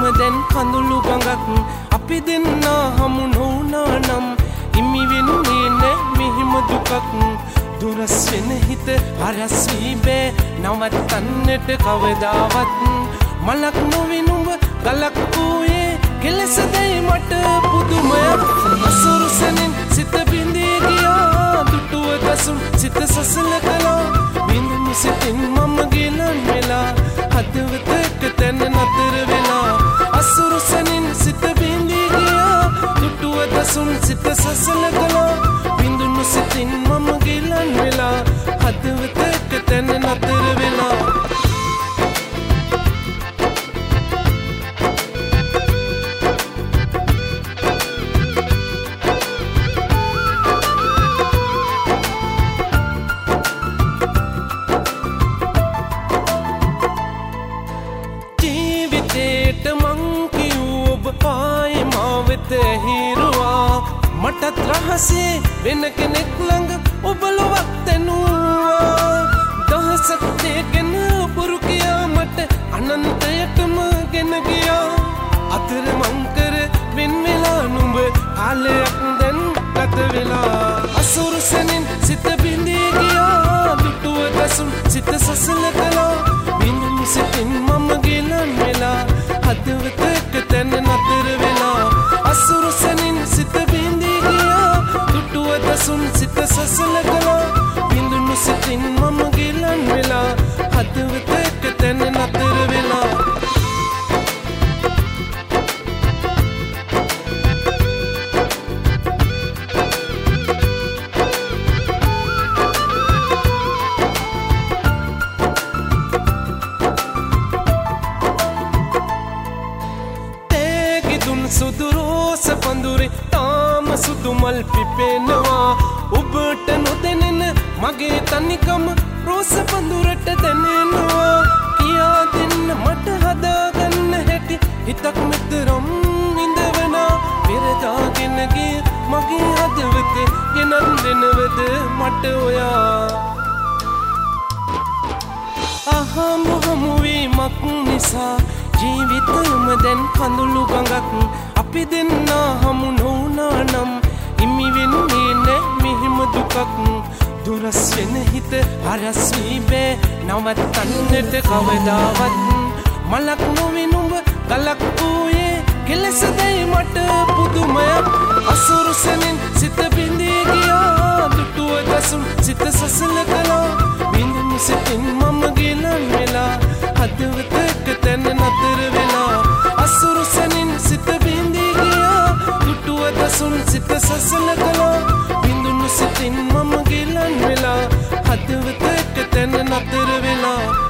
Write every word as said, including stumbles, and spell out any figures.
දැන් කඳුළු ගඟක් අපි දෙන්නා හමු නොවුනා නම් හිමි වෙන්නේ නැ මෙහිම දුකක් දුරස් වෙන හිත හරස් වී බෑ නවත්තන්නට කවදාවත් මලක් නොවේ නුඹ ගලක් වූයේ කෙලෙස දැයි මට පුදුමයක් අසුරුසනින් සිත බිඳී ගියා දුටුව දසුන් සිත සසල කළා බිඳුනු සිතින් මම ගිලන් වෙලා හදවතක තැන නතර වෙලා අසුරුසනින් සිත බිඳී ගියා දුටුව දසුන් සිත සසල කළා බිඳුනු සිතින් මම ගිලන් වෙලා හදවතක තැන නතර වෙලා මටත් රහසේ වෙන කෙනෙක් ළඟ ඔබ ලොවක් තැනුවා දහසක් දෙගෙන පුරු කියා මට අනන්තයටම ගෙන ගියා අතර මං කර වෙන් වෙලා නුඹ කාලයක් දැන් ගත වෙලා අසුරුසනින් සිත බිඳී ගියා දුටුව දසුන් සිත සසල කළා බිඳුනු සිතින් මම ගිලන් වෙලා හදවතක තැන නතර වෙලා අසුරුසනින් සිත බිඳී ගියා දුටුව දසුන් සිත සසල කළා බිඳුනු සිතින් මම ගිලන් වෙලා හදවතක තැන නතර වෙලා සුදු රෝස පඳුරේ තාම සුදු මල් පිපෙනවා ඔබට නොදැනෙන මගේ තනිකම රෝස පඳුරට දැනෙනවා කියා දෙන්න මට හදාගන්න හැටි හිතක් මෙතරම් ඉඳවනා පෙරදාගෙන ගිය මගේ හදවතේ ගෙනත් දෙනවද මට ඔයා අහමු හමු වීමක් නිසා ජීවිතයම දැන් කඳුළු ගඟක් අපි දෙන්නා හමු නොවුනා නම් හිමි වෙන්නේ නැ මෙහිම දුකක් දුරස් වෙන හිත හරස් වී බෑ නවත්තන්නට කවදාවත් මලක් නොවේ නුඹ ගලක් වූයේ කෙලෙස දැයි මට පුදුමයක් අසුරුසනින් සිත බිඳී ගියා දුටුව දසුන් සිත සසල කළා බිඳුනු සිතින් මම ගිලන් වෙලා හදවතක තැන නතර වෙලා අසුරුසනින් සිත බිඳී ගියා දුටුව දසුන් සිත සසල කළා බිඳුනු සිතින් මම ගිලන් වෙලා හදවතක තැන නතර වෙලා